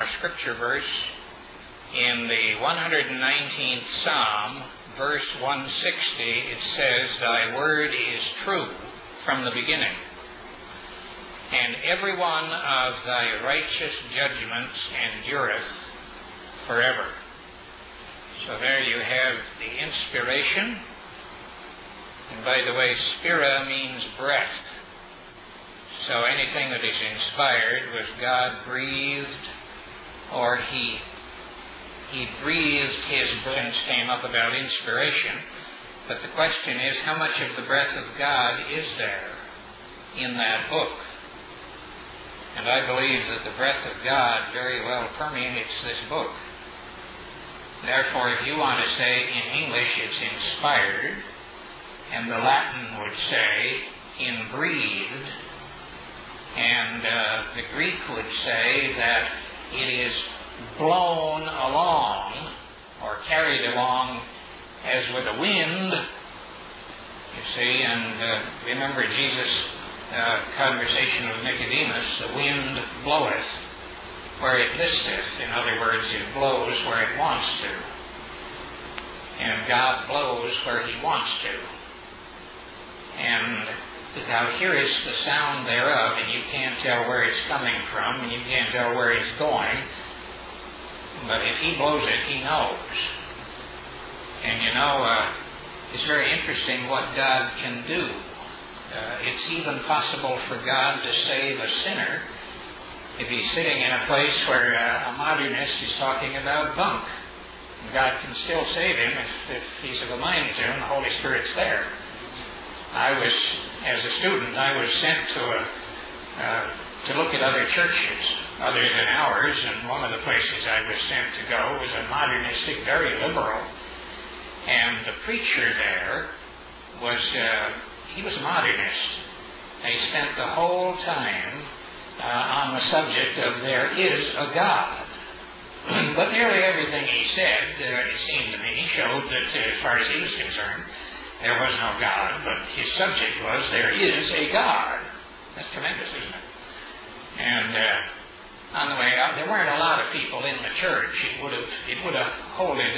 Our scripture verse in the 119th Psalm, verse 160, it says, "Thy word is true from the beginning, and every one of thy righteous judgments endureth forever." So there you have the inspiration. And by the way, spira means breath. So anything that is inspired was God breathed, or He breathed His breath. Came up about inspiration. But the question is, how much of the breath of God is there in that book? And I believe that the breath of God very well permeates this book. Therefore, if you want to say in English it's inspired, and the Latin would say inbreathed, and the Greek would say that it is blown along or carried along as with a wind, you see. And remember Jesus' conversation with Nicodemus, the wind bloweth where it listeth. In other words, it blows where it wants to. And God blows where He wants to. And now here is the sound thereof, and you can't tell where it's coming from, and you can't tell where it's going. But if He blows it, He knows. And you know, it's very interesting what God can do. It's even possible for God to save a sinner if he's sitting in a place where a modernist is talking about bunk. God can still save him if he's of a mind to, and the Holy Spirit's there. As a student, I was sent to look at other churches other than ours, and one of the places I was sent to go was a modernistic, very liberal. And the preacher there he was a modernist. They spent the whole time on the subject of there is a God. But nearly everything he said, it seemed to me, showed that as far as he was concerned, there was no God, but his subject was there is a God. That's tremendous, isn't it? And on the way out, there weren't a lot of people in the church. It would have holded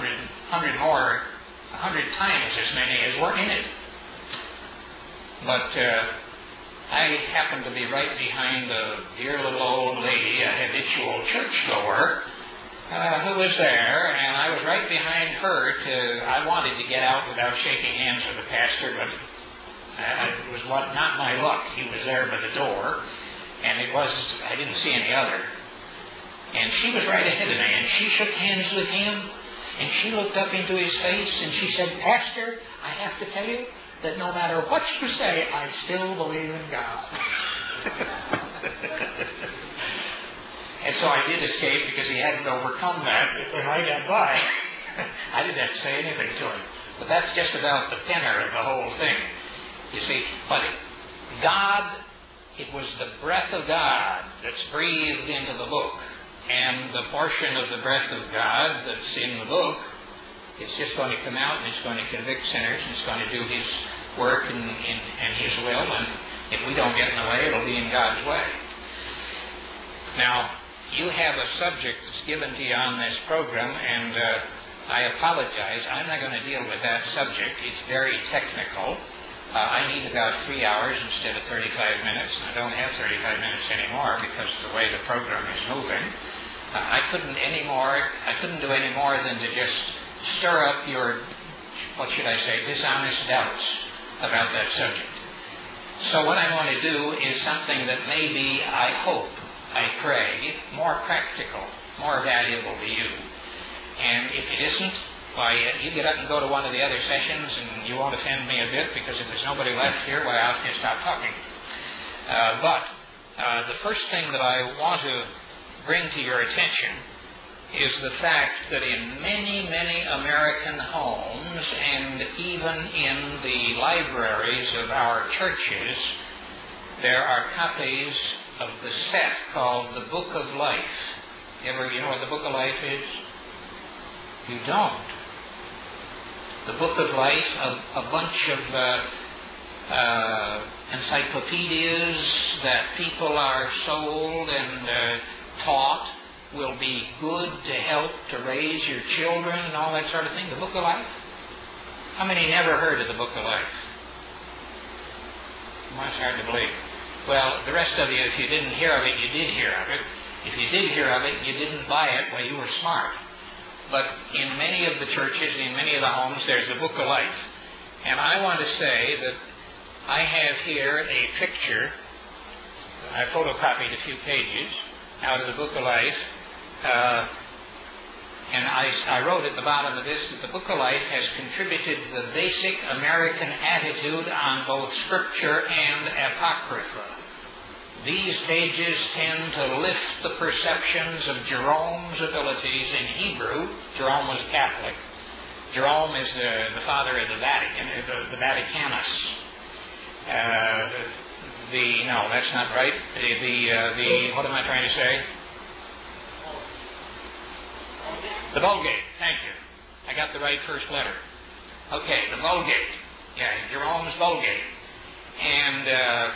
100 times as many as were in it. But I happened to be right behind a dear little old lady, a habitual churchgoer, who was there, and I was right behind her. I wanted to get out without shaking hands with the pastor, but it was not my luck. He was there by the door, and I didn't see any other. And she was right ahead of me, and she shook hands with him, and she looked up into his face, and she said, "Pastor, I have to tell you that no matter what you say, I still believe in God." And so I did escape because he hadn't overcome that when I got by. I didn't have to say anything to him. But that's just about the tenor of the whole thing. You see, but God, it was the breath of God that's breathed into the book. And the portion of the breath of God that's in the book, it's just going to come out and it's going to convict sinners and it's going to do His work and His will. And if we don't get in the way, it'll be in God's way. Now, you have a subject that's given to you on this program, and I apologize. I'm not going to deal with that subject. It's very technical. I need about 3 hours instead of 35 minutes, and I don't have 35 minutes anymore because of the way the program is moving. I couldn't do any more than to just stir up your, dishonest doubts about that subject. So what I want to do is something that may be, I pray, more practical, more valuable to you. And if it isn't, why, you get up and go to one of the other sessions and you won't offend me a bit, because if there's nobody left here, well, I'll just stop talking. But the first thing that I want to bring to your attention is the fact that in many, many American homes, and even in the libraries of our churches, there are copies of the set called the Book of Life. You know what the Book of Life is? You don't. The Book of Life, a bunch of encyclopedias that people are sold and taught will be good to help to raise your children and all that sort of thing? The Book of Life? How many never heard of the Book of Life? Well, it's hard to believe. Well, the rest of you, if you didn't hear of it, you did hear of it. If you did hear of it, you didn't buy it, well, you were smart. But in many of the churches, in many of the homes, there's the Book of Life. And I want to say that I have here a picture. I photocopied a few pages out of the Book of Life. And I wrote at the bottom of this that the Book of Life has contributed the basic American attitude on both Scripture and Apocrypha. These pages tend to lift the perceptions of Jerome's abilities in Hebrew. Jerome was Catholic. Jerome is the father of the Vatican, the Vaticanus. No, that's not right. What am I trying to say? The Vulgate. Thank you. I got the right first letter. Okay, the Vulgate. Yeah, Jerome's Vulgate. And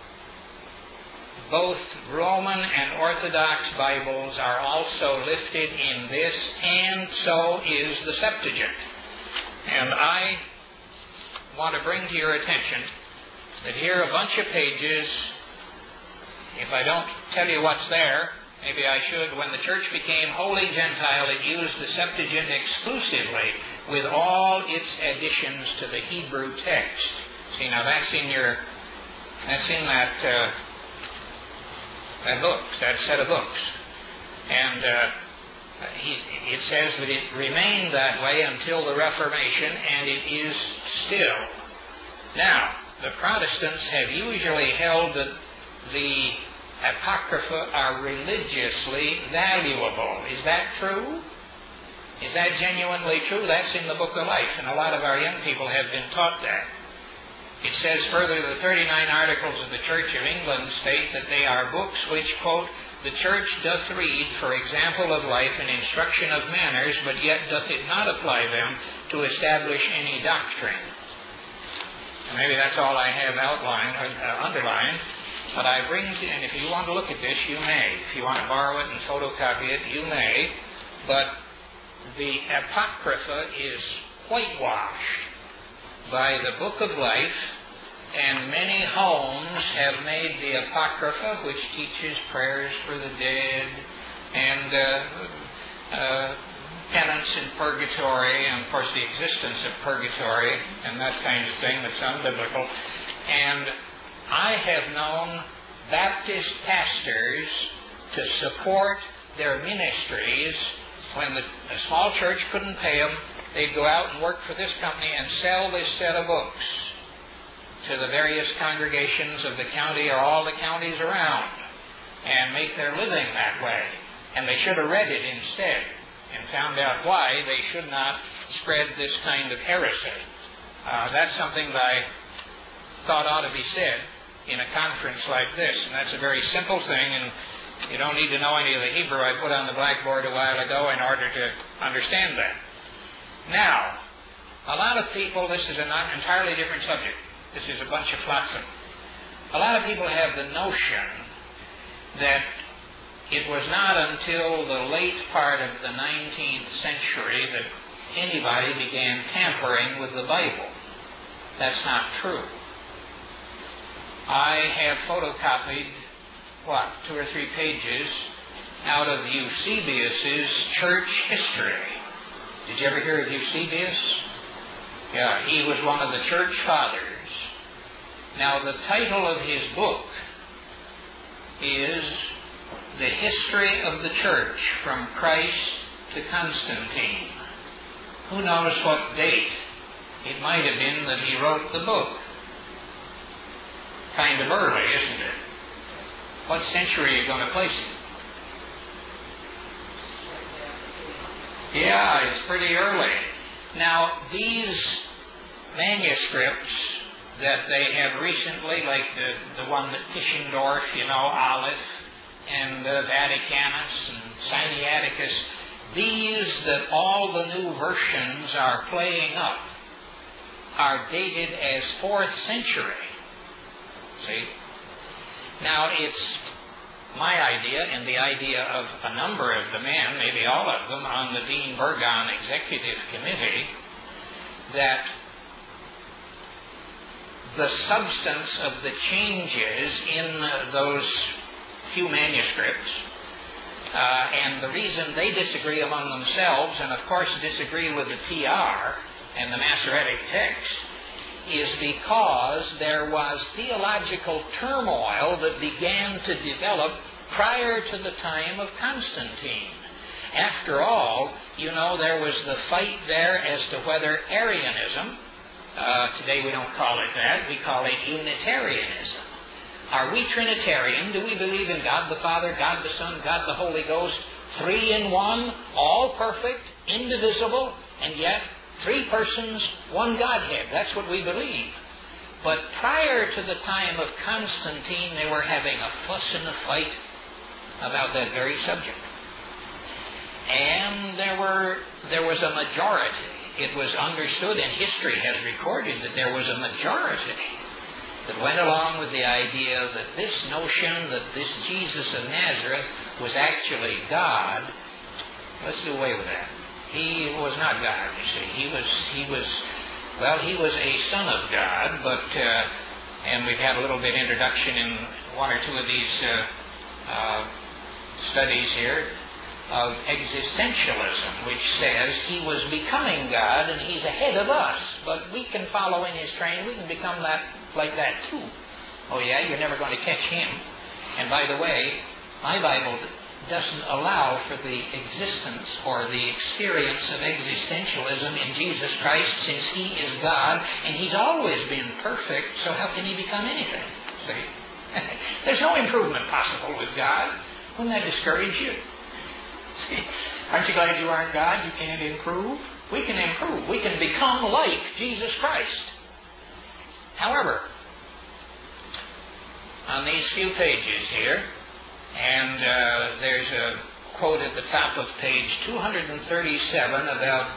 both Roman and Orthodox Bibles are also lifted in this, and so is the Septuagint. And I want to bring to your attention that here are a bunch of pages. If I don't tell you what's there, maybe I should. When the church became wholly Gentile, it used the Septuagint exclusively with all its additions to the Hebrew text. See, now that's in that book, that set of books. And it says that it remained that way until the Reformation, and it is still. Now, the Protestants have usually held that the Apocrypha are religiously valuable. Is that true? Is that genuinely true? That's in the Book of Life, and a lot of our young people have been taught that. It says further, the 39 Articles of the Church of England state that they are books which, quote, the Church doth read for example of life and instruction of manners, but yet doth it not apply them to establish any doctrine. Maybe that's all I have underlined. But I bring to, and if you want to look at this, you may. If you want to borrow it and photocopy it, you may. But the Apocrypha is whitewashed by the Book of Life, and many homes have made the Apocrypha, which teaches prayers for the dead and penance in purgatory, and of course the existence of purgatory and that kind of thing that's unbiblical. And I have known Baptist pastors to support their ministries when a small church couldn't pay them. They'd go out and work for this company and sell this set of books to the various congregations of the county or all the counties around and make their living that way. And they should have read it instead and found out why they should not spread this kind of heresy. That's something that I thought ought to be said in a conference like this. And that's a very simple thing, and you don't need to know any of the Hebrew I put on the blackboard a while ago in order to understand that. Now, a lot of people, this is an entirely different subject. This is a bunch of flotsam. A lot of people have the notion that it was not until the late part of the 19th century that anybody began tampering with the Bible. That's not true. I have photocopied, 2 or 3 pages out of Eusebius's church history. Did you ever hear of Eusebius? Yeah, he was one of the church fathers. Now, the title of his book is The History of the Church from Christ to Constantine. Who knows what date it might have been that he wrote the book? Kind of early, isn't it? What century are you going to place it? Yeah, it's pretty early. Now, these manuscripts that they have recently, like the one that Tischendorf, Olive, and Vaticanus and Sinaiticus, these that all the new versions are playing up, are dated as 4th century. See? Now, it's my idea and the idea of a number of the men, maybe all of them, on the Dean Burgon Executive Committee, that the substance of the changes in those few manuscripts, and the reason they disagree among themselves, and of course disagree with the TR and the Masoretic text, is because there was theological turmoil that began to develop prior to the time of Constantine. After all, you know, there was the fight there as to whether Arianism, today we don't call it that, we call it Unitarianism. Are we Trinitarian? Do we believe in God the Father, God the Son, God the Holy Ghost, three in one, all perfect, indivisible, and yet three persons, one Godhead? That's what we believe. But prior to the time of Constantine, they were having a fuss and a fight about that very subject. And there was a majority. It was understood, and history has recorded that there was a majority that went along with the idea that this notion that this Jesus of Nazareth was actually God. Let's do away with that. He was not God, you see. He was a son of God, but, and we've had a little bit introduction in one or two of these studies here of existentialism, which says he was becoming God and he's ahead of us, but we can follow in his train. We can become like that too. Oh yeah, you're never going to catch him. And by the way, my Bible doesn't allow for the existence or the experience of existentialism in Jesus Christ, since he is God and he's always been perfect, so how can he become anything? See? There's no improvement possible with God. Wouldn't that discourage you? See? Aren't you glad you aren't God? You can't improve? We can improve. We can become like Jesus Christ. However, on these few pages here, and there's a quote at the top of page 237 about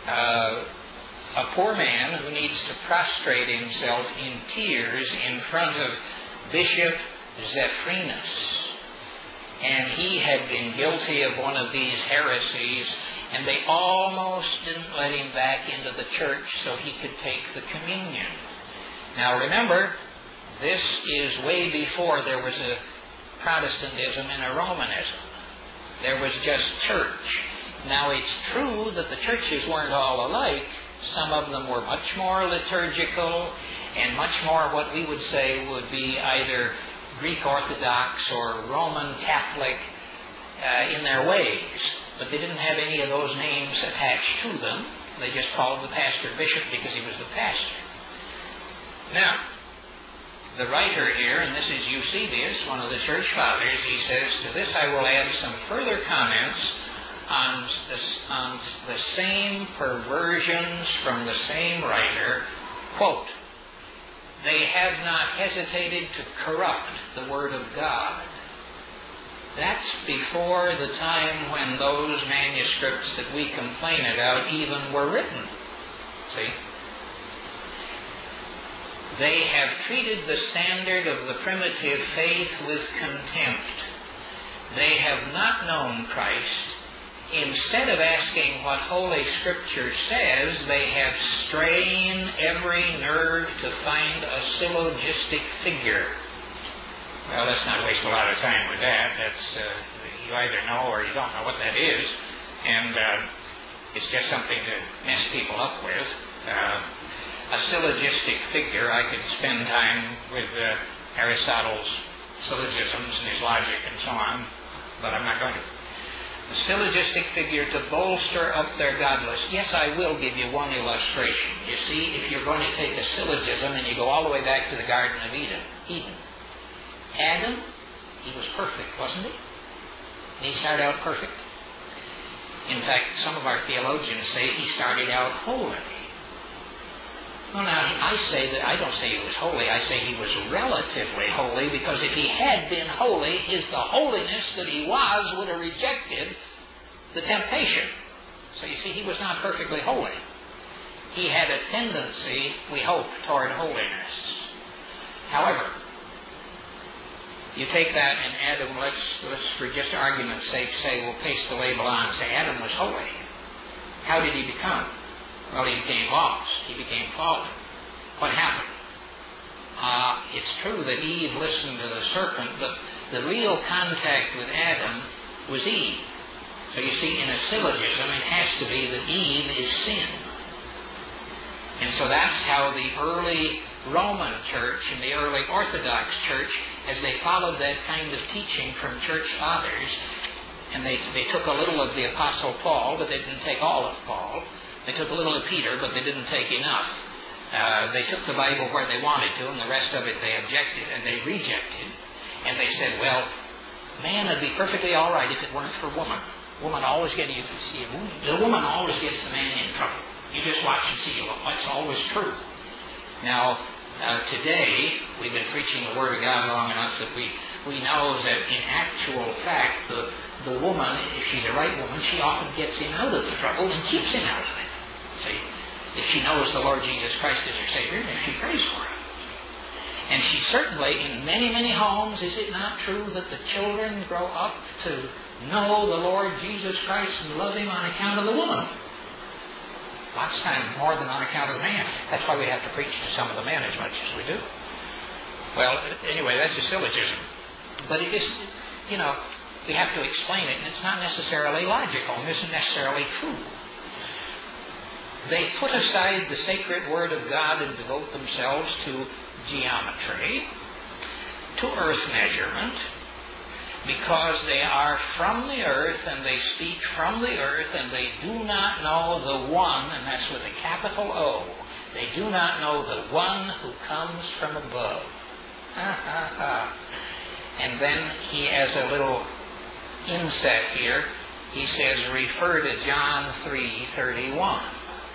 a poor man who needs to prostrate himself in tears in front of Bishop Zephyrinus. And he had been guilty of one of these heresies, and they almost didn't let him back into the church so he could take the communion. Now remember, this is way before there was a Protestantism and a Romanism. There was just church. Now it's true that the churches weren't all alike. Some of them were much more liturgical and much more what we would say would be either Greek Orthodox or Roman Catholic in their ways. But they didn't have any of those names attached to them. They just called the pastor bishop because he was the pastor. Now, the writer here, and this is Eusebius, one of the church fathers, he says, to this I will add some further comments on the same perversions from the same writer. Quote, they have not hesitated to corrupt the Word of God. That's before the time when those manuscripts that we complain about even were written. See? They have treated the standard of the primitive faith with contempt. They have not known Christ. Instead of asking what Holy Scripture says, they have strained every nerve to find a syllogistic figure. Well, let's not waste a lot of time with that. That's you either know or you don't know what that is, and it's just something to mess people up with. A syllogistic figure, I could spend time with Aristotle's syllogisms and his logic and so on, but I'm not going to. A syllogistic figure to bolster up their godless. Yes, I will give you one illustration. You see, if you're going to take a syllogism and you go all the way back to the Garden of Eden. Adam, he was perfect, wasn't he? He started out perfect. In fact, some of our theologians say he started out holy. Well, now, I don't say he was holy. I say he was relatively holy, because if he had been holy, the holiness that he was would have rejected the temptation. So you see, he was not perfectly holy. He had a tendency, we hope, toward holiness. However, You take that and Adam, let's for just argument's sake say, we'll paste the label on and say Adam was holy. How did he become? Well, he became lost. He became fallen. What happened? It's true that Eve listened to the serpent, but the real contact with Adam was Eve. So you see, in a syllogism, it has to be that Eve is sin. And so that's how the early Roman church and the early Orthodox church, as they followed that kind of teaching from church fathers, and they took a little of the Apostle Paul, but they didn't take all of Paul. They took a little of Peter, but they didn't take enough. They took the Bible where they wanted to, and the rest of it they objected and they rejected. And they said, well, man would be perfectly all right if it weren't for woman. Woman always gets, you can see, the woman always gets the man in trouble. You just watch and see, that's always true. Now, today, we've been preaching the Word of God long enough that we know that in actual fact, the woman, if she's the right woman, she often gets him out of the trouble and keeps him out of it. See, if she knows the Lord Jesus Christ as her Savior, then she prays for him. And she certainly, in many, many homes, is it not true that the children grow up to know the Lord Jesus Christ and love Him on account of the woman? Lots of times more than on account of the man. That's why we have to preach to some of the men as much as we do. Well, anyway, that's a syllogism. But it is, we have to explain it, and it's not necessarily logical, and isn't necessarily true. They put aside the sacred Word of God and devote themselves to geometry, to earth measurement, because they are from the earth and they speak from the earth and they do not know the one, and that's with a capital O. They do not know the one who comes from above. And then he has a little inset here. He says, refer to John 3:31.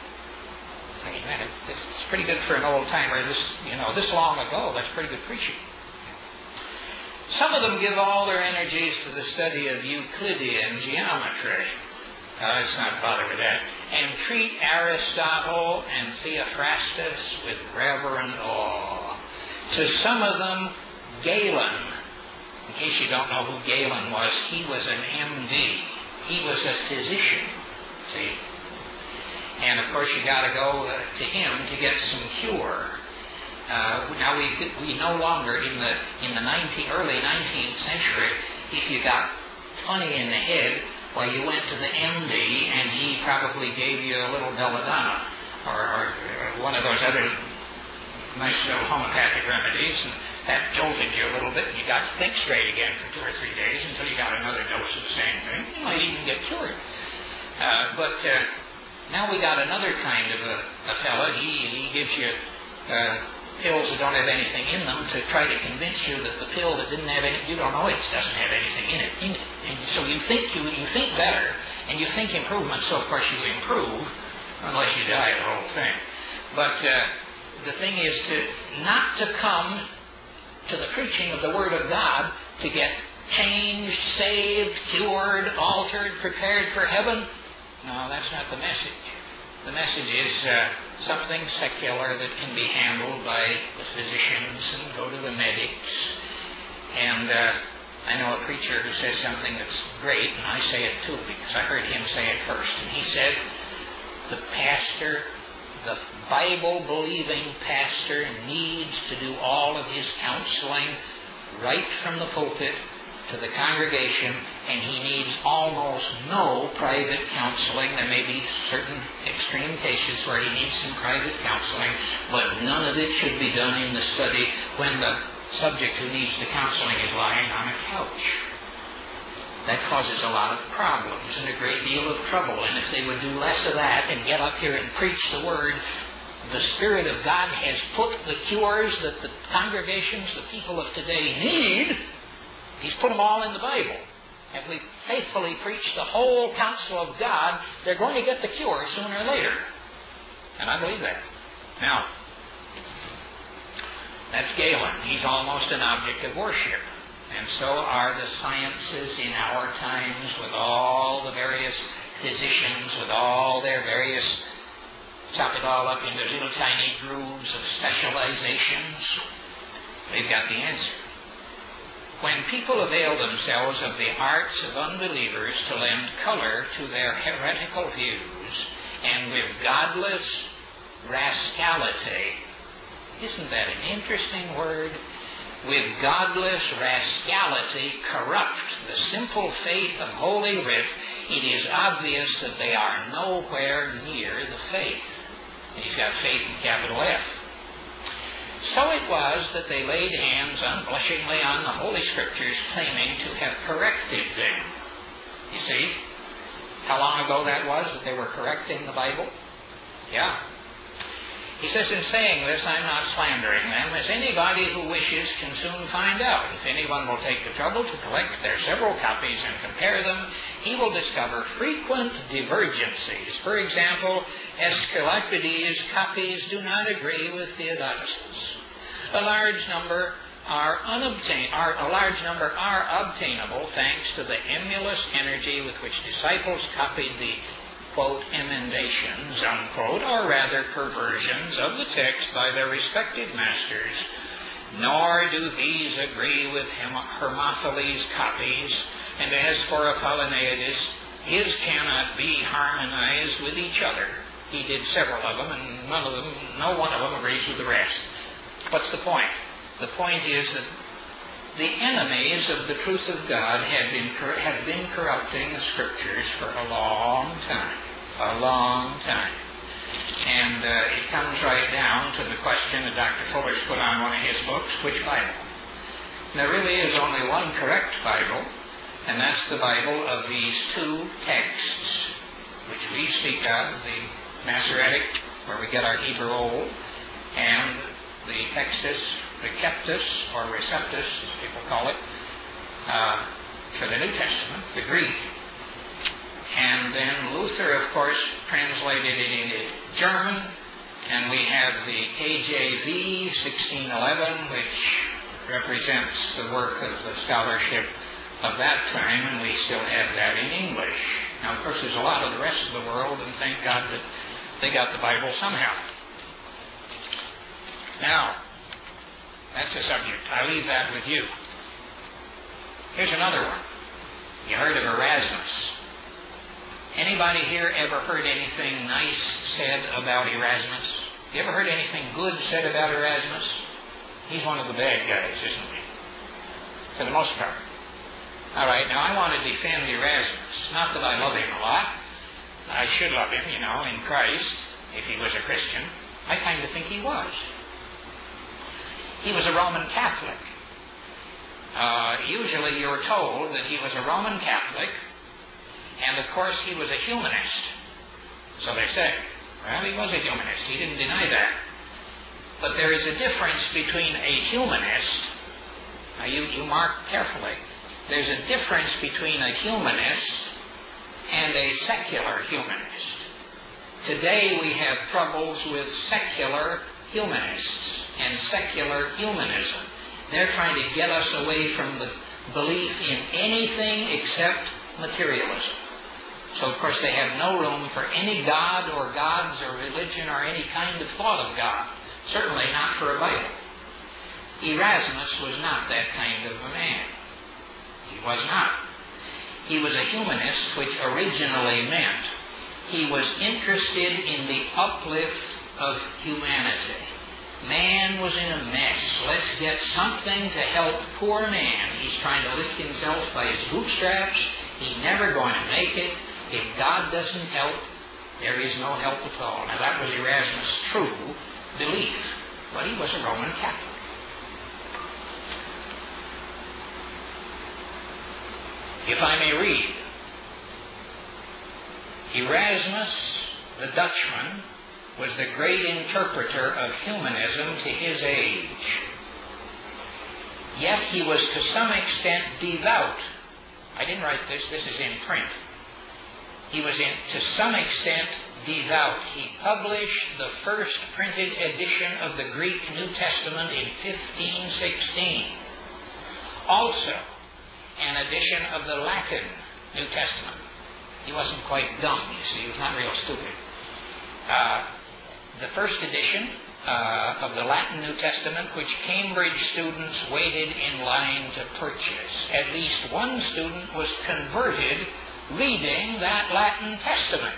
It's pretty good for an old timer. This long ago, that's pretty good preaching. Some of them give all their energies to the study of Euclidean geometry. Let's not bother with that. And treat Aristotle and Theophrastus with reverent awe. To some of them, Galen. In case you don't know who Galen was, he was an MD. He was a physician. See? And of course you got to go to him to get some cure. Now we no longer in the early 19th century, if you got funny in the head, well, you went to the MD and he probably gave you a little belladonna or one of those other nice little homeopathic remedies, and that jolted you a little bit, and you got to think straight again for 2 or 3 days until you got another dose of the same thing. You might even get cured. But now we got another kind of a fella. He gives you pills that don't have anything in them to try to convince you that the pill that didn't have any, you don't know it doesn't have anything in it. And so you think better, and you think improvement. So of course you improve, unless you die the whole thing. But the thing is not to come to the preaching of the Word of God to get changed, saved, cured, altered, prepared for heaven. No, that's not the message. The message is something secular that can be handled by the physicians and go to the medics. And I know a preacher who says something that's great, and I say it too because I heard him say it first. And he said, the Bible-believing pastor needs to do all of his counseling right from the pulpit to the congregation, and he needs almost no private counseling. There may be certain extreme cases where he needs some private counseling, but none of it should be done in the study when the subject who needs the counseling is lying on a couch. That causes a lot of problems and a great deal of trouble, and if they would do less of that and get up here and preach the Word, the Spirit of God has put the cures that the congregations, the people of today need. He's put them all in the Bible. If we faithfully preach the whole counsel of God, they're going to get the cure sooner or later. And I believe that. Now, that's Galen. He's almost an object of worship. And so are the sciences in our times, with all the various physicians, with all their various, chop it all up into little tiny grooves of specializations. They've got the answer. When people avail themselves of the arts of unbelievers to lend color to their heretical views, and with godless rascality, isn't that an interesting word? With godless rascality corrupt the simple faith of Holy Writ, it is obvious that they are nowhere near the faith. And he's got faith in capital F. So it was that they laid hands unblushingly on the Holy Scriptures, claiming to have corrected them. You see how long ago that was that they were correcting the Bible? Yeah. He says, in saying this, I'm not slandering them, as anybody who wishes can soon find out. If anyone will take the trouble to collect their several copies and compare them, he will discover frequent divergencies. For example, Aesculapides' copies do not agree with Theodotus's. A large number are obtainable thanks to the emulous energy with which disciples copied the, quote, emendations, unquote, or rather perversions of the text by their respective masters. Nor do these agree with Hermophilus' copies, and as for Apollonius, his cannot be harmonized with each other. He did several of them, and no one of them agrees with the rest. What's the point? The point is that the enemies of the truth of God have been corrupting the Scriptures for a long time. A long time. And it comes right down to the question that Dr. Fuller's put on one of his books, which Bible? There really is only one correct Bible, and that's the Bible of these two texts, which we speak of, the Masoretic, where we get our Hebrew Old, and the Textus, the Keptus, or Receptus, as people call it, for the New Testament, the Greek. And then Luther, of course, translated it into German, and we have the KJV 1611, which represents the work of the scholarship of that time, and we still have that in English. Now, of course, there's a lot of the rest of the world, and thank God that they got the Bible somehow. Now, that's the subject. I leave that with you. Here's another one. You heard of Erasmus. Anybody here ever heard anything nice said about Erasmus? You ever heard anything good said about Erasmus? He's one of the bad guys, isn't he? For the most part. All right, now I want to defend Erasmus. Not that I love him a lot. I should love him, in Christ, if he was a Christian. I kind of think he was. He was a Roman Catholic. Usually you're told that he was a Roman Catholic, and of course he was a humanist. So they say. Well, he was a humanist. He didn't deny that. But there is a difference between a humanist. Now you mark carefully. There's a difference between a humanist and a secular humanist. Today we have troubles with secular humanists and secular humanism. They're trying to get us away from the belief in anything except materialism. So, of course, they have no room for any God or gods or religion or any kind of thought of God. Certainly not for a Bible. Erasmus was not that kind of a man. He was not. He was a humanist, which originally meant he was interested in the uplift of humanity. Man was in a mess. Let's get something to help poor man. He's trying to lift himself by his bootstraps. He's never going to make it. If God doesn't help, there is no help at all. Now that was Erasmus' true belief. But he was a Roman Catholic. If I may read, Erasmus, the Dutchman, was the great interpreter of humanism to his age. Yet he was to some extent devout. I didn't write this. This is in print. He was to some extent devout. He published the first printed edition of the Greek New Testament in 1516. Also, an edition of the Latin New Testament. He wasn't quite dumb, you see. He was not real stupid. The first edition of the Latin New Testament, which Cambridge students waited in line to purchase. At least one student was converted reading that Latin Testament.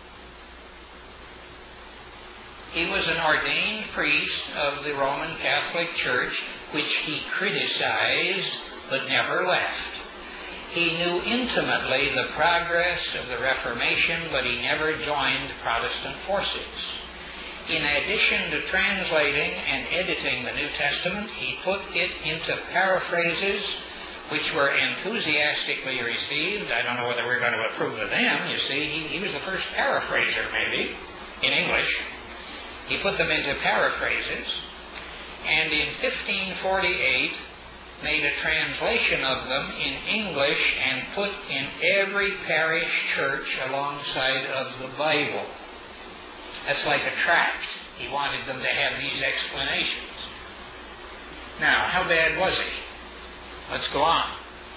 He was an ordained priest of the Roman Catholic Church, which he criticized but never left. He knew intimately the progress of the Reformation, but he never joined Protestant forces. In addition to translating and editing the New Testament, he put it into paraphrases which were enthusiastically received. I don't know whether we're going to approve of them. You see, he was the first paraphraser, maybe, in English. He put them into paraphrases, and in 1548 made a translation of them in English and put in every parish church alongside of the Bible. That's like a tract. He wanted them to have these explanations. Now, how bad was he? Let's go on.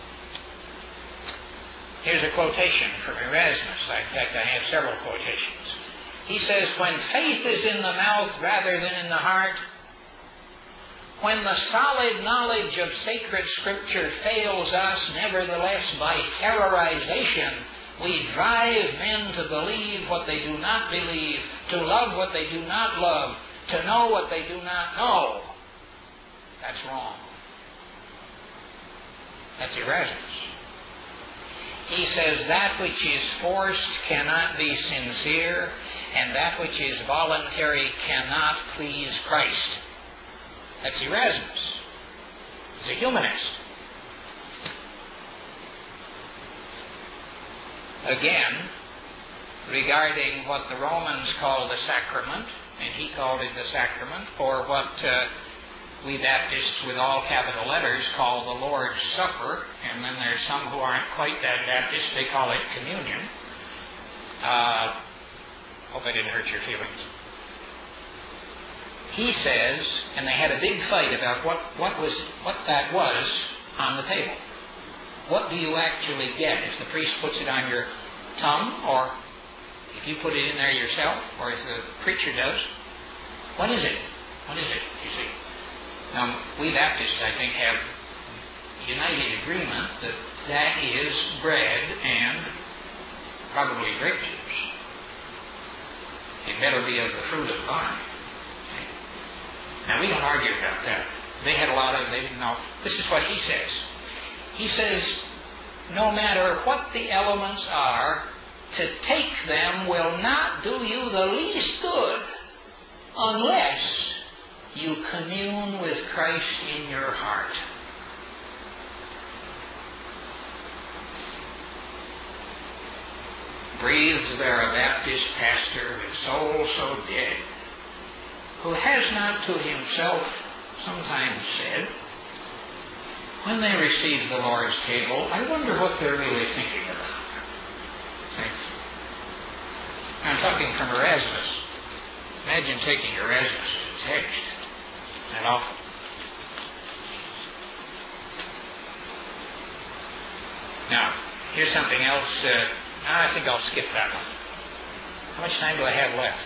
Here's a quotation from Erasmus. In fact, I have several quotations. He says, when faith is in the mouth rather than in the heart, when the solid knowledge of sacred Scripture fails us, nevertheless by terrorization, we drive men to believe what they do not believe, to love what they do not love, to know what they do not know. That's wrong. That's Erasmus. He says that which is forced cannot be sincere, and that which is voluntary cannot please Christ. That's Erasmus. He's a humanist. Again, regarding what the Romans called the sacrament, and he called it the sacrament, or what we Baptists with all capital letters call the Lord's Supper, and then there's some who aren't quite that Baptist, they call it communion. Hope I didn't hurt your feelings. He says, and they had a big fight about what that was on the table. What do you actually get if the priest puts it on your tongue, or if you put it in there yourself, or if the preacher does? What is it? What is it, you see? Now, we Baptists, I think, have united agreement that that is bread and probably grape juice. It better be of the fruit of the vine. Okay? Now, we don't argue about that. They didn't know. This is what he says. He says, no matter what the elements are, to take them will not do you the least good unless you commune with Christ in your heart. Breathes there a Baptist pastor with soul so dead, who has not to himself sometimes said, when they receive the Lord's table, I wonder what they're really thinking about. Thanks. I'm talking from Erasmus. Imagine taking Erasmus to text. That awful. Now, here's something else. I think I'll skip that one. How much time do I have left?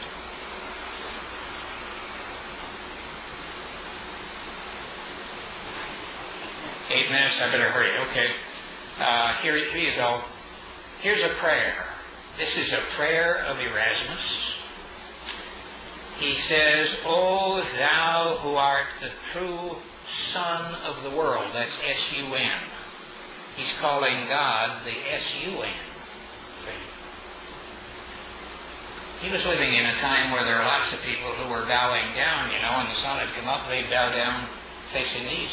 Eight minutes. I better hurry. Okay. Here you go. Here's a prayer. This is a prayer of Erasmus. He says, O thou who art the true Son of the world. That's S-U-N. He's calling God the S-U-N. He was living in a time where there were lots of people who were bowing down, and the sun had come up, they'd bow down facing east.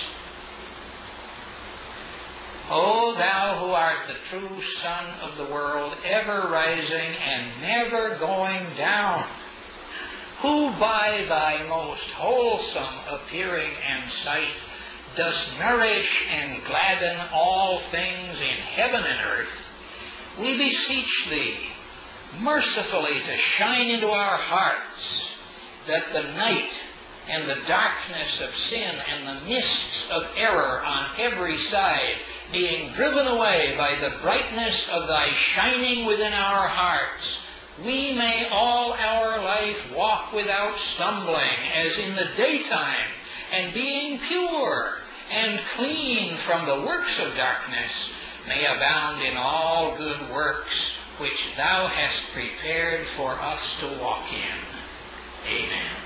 O thou who art the true Son of the world, ever rising and never going down, who by thy most wholesome appearing and sight dost nourish and gladden all things in heaven and earth, we beseech thee mercifully to shine into our hearts, that the night and the darkness of sin and the mists of error on every side, being driven away by the brightness of thy shining within our hearts, we may all our life walk without stumbling, as in the daytime, and being pure and clean from the works of darkness, may abound in all good works which thou hast prepared for us to walk in. Amen.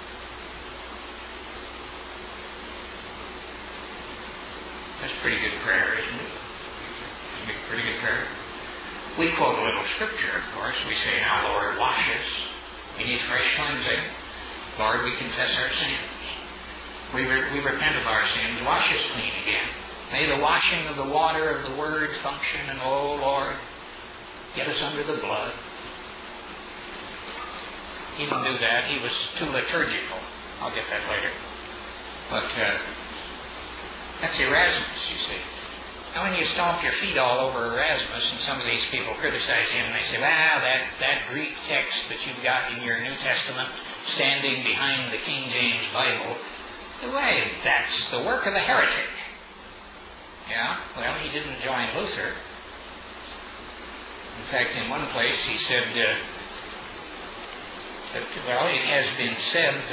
That's a pretty good prayer, isn't it? Isn't it a pretty good prayer? We quote a little scripture, of course. We say, now, Lord, wash us. We need fresh cleansing. Lord, we confess our sins. We repent of our sins. Wash us clean again. May the washing of the water of the Word function, and, oh, Lord, get us under the blood. He didn't do that. He was too liturgical. I'll get that later. But that's Erasmus, you see. Now, when you stomp your feet all over Erasmus, and some of these people criticize him, and they say, well, that Greek text that you've got in your New Testament standing behind the King James Bible, why, that's the work of a heretic. Yeah, well, he didn't join Luther. In fact, in one place he said well, it has been said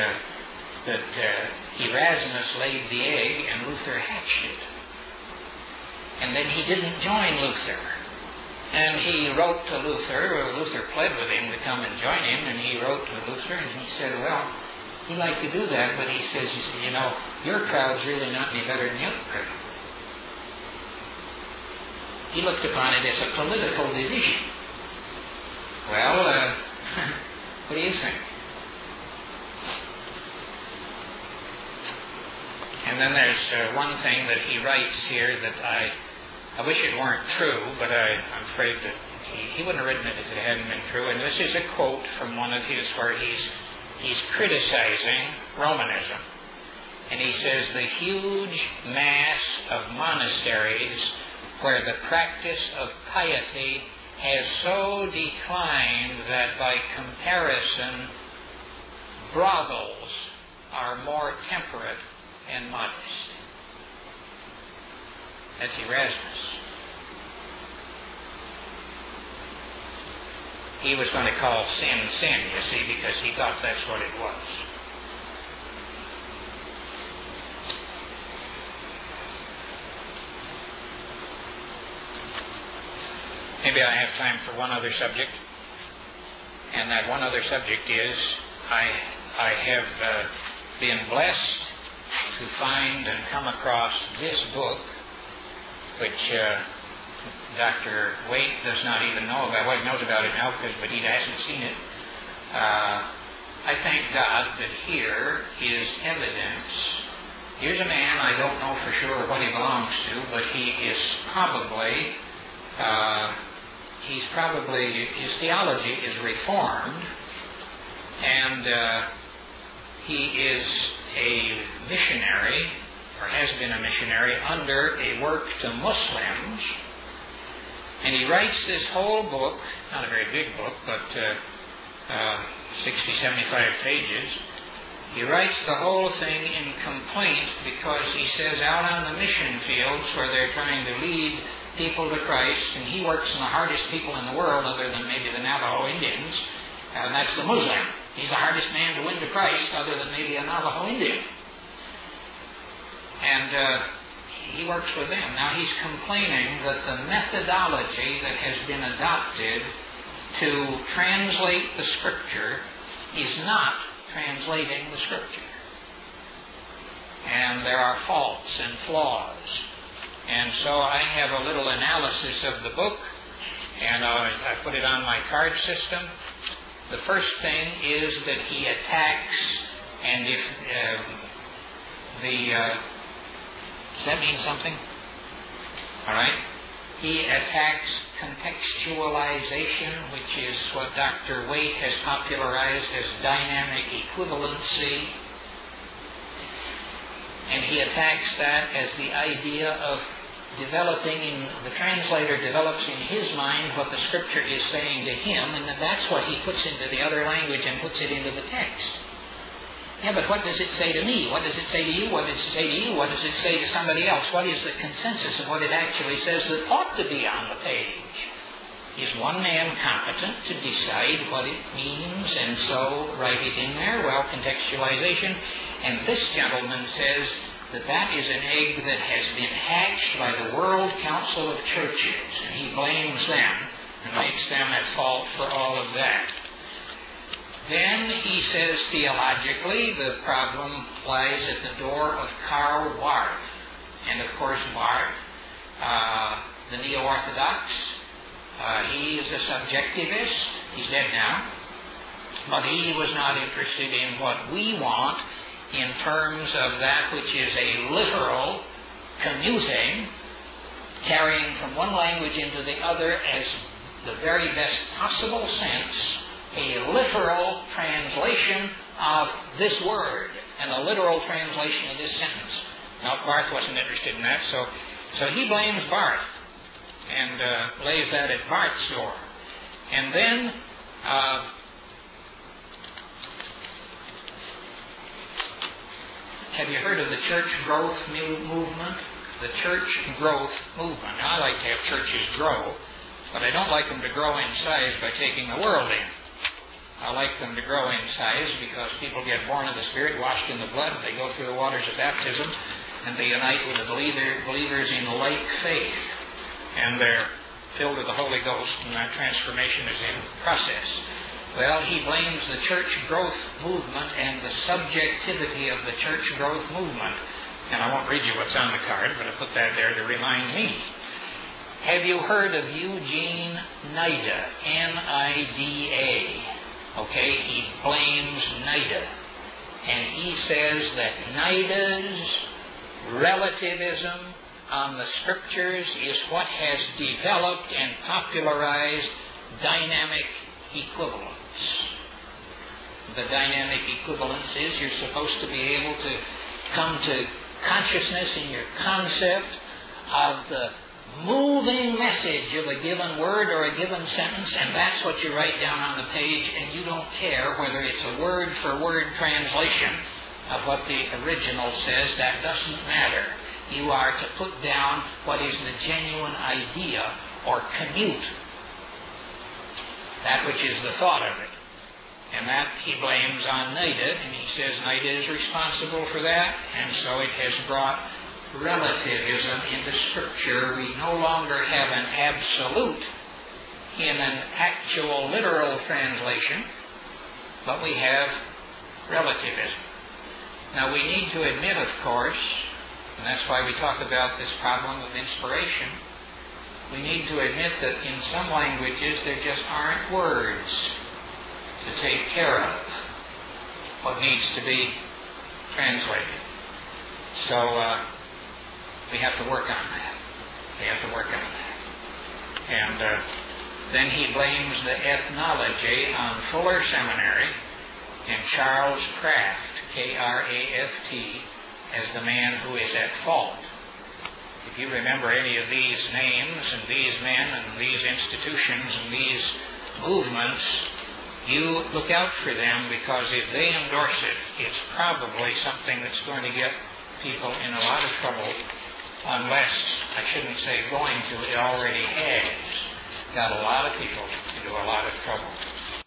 that Erasmus laid the egg and Luther hatched it. And then he didn't join Luther. And he wrote to Luther, or Luther pled with him to come and join him, and he wrote to Luther, and he said, well, he'd like to do that, but he says, you know, your crowd's really not any better than the other crowd. He looked upon it as a political division. Well, what do you think? And then there's one thing that he writes here that I wish it weren't true, but I'm afraid that he wouldn't have written it if it hadn't been true. And this is a quote from one of his where he's criticizing Romanism. And he says, the huge mass of monasteries where the practice of piety has so declined that by comparison brothels are more temperate and modest. That's Erasmus. He was going to call sin, sin, you see, because he thought that's what it was. Maybe I have time for one other subject. And that one other subject is I have been blessed to find and come across this book, which Dr. Waite does not even know about. Well, he knows about it now, but he hasn't seen it. I thank God that here is evidence. Here's a man, I don't know for sure what he belongs to, but he is probably, his theology is Reformed, and he is a missionary, or has been a missionary, under a work to Muslims. And he writes this whole book, not a very big book, but 60, 75 pages. He writes the whole thing in complaint because he says out on the mission fields where they're trying to lead people to Christ, and he works in the hardest people in the world other than maybe the Navajo Indians, and that's the Muslim. He's the hardest man to win to Christ other than maybe a Navajo Indian. And he works with them. Now he's complaining that the methodology that has been adopted to translate the Scripture is not translating the Scripture. And there are faults and flaws. And so I have a little analysis of the book, and I put it on my card system. The first thing is that he attacks, and if does that mean something? All right. He attacks contextualization, which is what Dr. Waite has popularized as dynamic equivalency. And he attacks that as the idea of developing, the translator develops in his mind what the Scripture is saying to him, and then that's what he puts into the other language and puts it into the text. Yeah, but what does it say to me? What does it say to you? What does it say to you? What does it say to somebody else? What is the consensus of what it actually says that ought to be on the page? Is one man competent to decide what it means and so write it in there? Well, contextualization. And this gentleman says that that is an egg that has been hatched by the World Council of Churches, and he blames them and makes them at fault for all of that. Then he says theologically the problem lies at the door of Karl Barth. And of course Barth, the neo-orthodox, he is a subjectivist. He's dead now. But he was not interested in what we want in terms of that which is a literal commuting, carrying from one language into the other as the very best possible sense, a literal translation of this word and a literal translation of this sentence. Now, Barth wasn't interested in that, so he blames Barth and lays that at Barth's door. And then have you heard of the church growth movement? The church growth movement. Now, I like to have churches grow, but I don't like them to grow in size by taking the world in. I like them to grow in size because people get born of the Spirit, washed in the blood, they go through the waters of baptism, and they unite with the believers in like faith. And they're filled with the Holy Ghost, and that transformation is in process. Well, he blames the church growth movement and the subjectivity of the church growth movement. And I won't read you what's on the card, but I put that there to remind me. Have you heard of Eugene Nida? N-I-D-A. Okay, he blames Nida. And he says that Nida's relativism on the Scriptures is what has developed and popularized dynamic equivalence. The dynamic equivalence is you're supposed to be able to come to consciousness in your concept of the moving message of a given word or a given sentence, and that's what you write down on the page, and you don't care whether it's a word-for-word translation of what the original says. That doesn't matter. You are to put down what is the genuine idea or commute, that which is the thought of it. And that he blames on Nida, and he says Nida is responsible for that, and so it has brought relativism into Scripture. We no longer have an absolute in an actual literal translation, but we have relativism. Now we need to admit, of course, and that's why we talk about this problem of inspiration, we need to admit that in some languages there just aren't words to take care of what needs to be translated. So we have to work on that. We have to work on that. And then he blames the ethnology on Fuller Seminary and Charles Kraft, K-R-A-F-T, as the man who is at fault. If you remember any of these names and these men and these institutions and these movements, you look out for them, because if they endorse it, it's probably something that's going to get people in a lot of trouble, unless, I shouldn't say going to, it already has got a lot of people into a lot of trouble.